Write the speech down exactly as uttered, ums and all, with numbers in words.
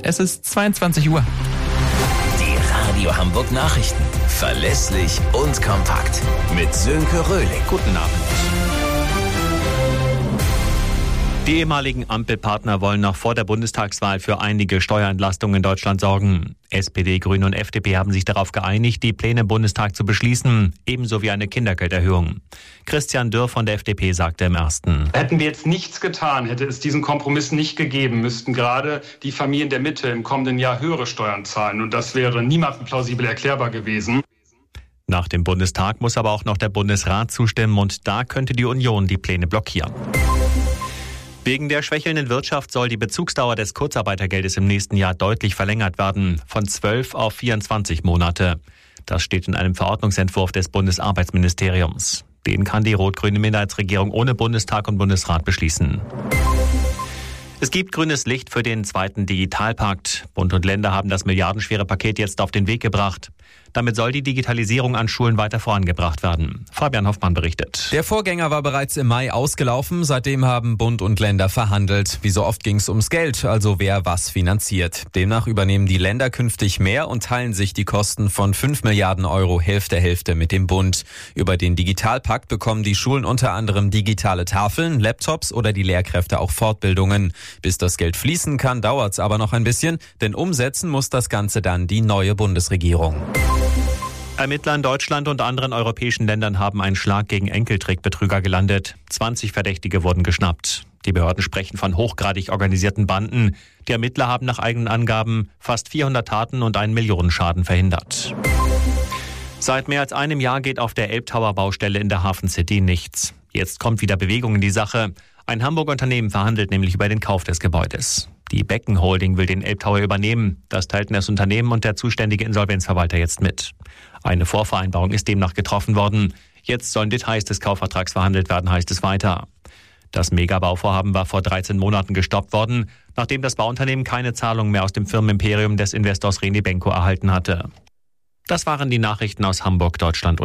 Es ist zweiundzwanzig Uhr. Die Radio Hamburg Nachrichten. Verlässlich und kompakt. Mit Sönke Röhling. Guten Abend. Die ehemaligen Ampelpartner wollen noch vor der Bundestagswahl für einige Steuerentlastungen in Deutschland sorgen. S P D, Grüne und F D P haben sich darauf geeinigt, die Pläne im Bundestag zu beschließen, ebenso wie eine Kindergelderhöhung. Christian Dürr von der F D P sagte im Ersten: Hätten wir jetzt nichts getan, hätte es diesen Kompromiss nicht gegeben, müssten gerade die Familien der Mitte im kommenden Jahr höhere Steuern zahlen. Und das wäre niemandem plausibel erklärbar gewesen. Nach dem Bundestag muss aber auch noch der Bundesrat zustimmen und da könnte die Union die Pläne blockieren. Wegen der schwächelnden Wirtschaft soll die Bezugsdauer des Kurzarbeitergeldes im nächsten Jahr deutlich verlängert werden, von zwölf auf vierundzwanzig Monate. Das steht in einem Verordnungsentwurf des Bundesarbeitsministeriums. Den kann die rot-grüne Minderheitsregierung ohne Bundestag und Bundesrat beschließen. Es gibt grünes Licht für den zweiten Digitalpakt. Bund und Länder haben das milliardenschwere Paket jetzt auf den Weg gebracht. Damit soll die Digitalisierung an Schulen weiter vorangebracht werden. Fabian Hoffmann berichtet. Der Vorgänger war bereits im Mai ausgelaufen. Seitdem haben Bund und Länder verhandelt. Wie so oft ging es ums Geld, also wer was finanziert. Demnach übernehmen die Länder künftig mehr und teilen sich die Kosten von fünf Milliarden Euro Hälfte Hälfte mit dem Bund. Über den Digitalpakt bekommen die Schulen unter anderem digitale Tafeln, Laptops oder die Lehrkräfte auch Fortbildungen. Bis das Geld fließen kann, dauert es aber noch ein bisschen, denn umsetzen muss das Ganze dann die neue Bundesregierung. Ermittler in Deutschland und anderen europäischen Ländern haben einen Schlag gegen Enkeltrickbetrüger gelandet. zwanzig Verdächtige wurden geschnappt. Die Behörden sprechen von hochgradig organisierten Banden. Die Ermittler haben nach eigenen Angaben fast vierhundert Taten und einen Millionenschaden verhindert. Seit mehr als einem Jahr geht auf der Elbtower-Baustelle in der Hafen City nichts. Jetzt kommt wieder Bewegung in die Sache. Ein Hamburger Unternehmen verhandelt nämlich über den Kauf des Gebäudes. Die Becken Holding will den Elbtower übernehmen. Das teilten das Unternehmen und der zuständige Insolvenzverwalter jetzt mit. Eine Vorvereinbarung ist demnach getroffen worden. Jetzt sollen Details des Kaufvertrags verhandelt werden, heißt es weiter. Das Megabauvorhaben war vor dreizehn Monaten gestoppt worden, nachdem das Bauunternehmen keine Zahlungen mehr aus dem Firmenimperium des Investors René Benko erhalten hatte. Das waren die Nachrichten aus Hamburg, Deutschland und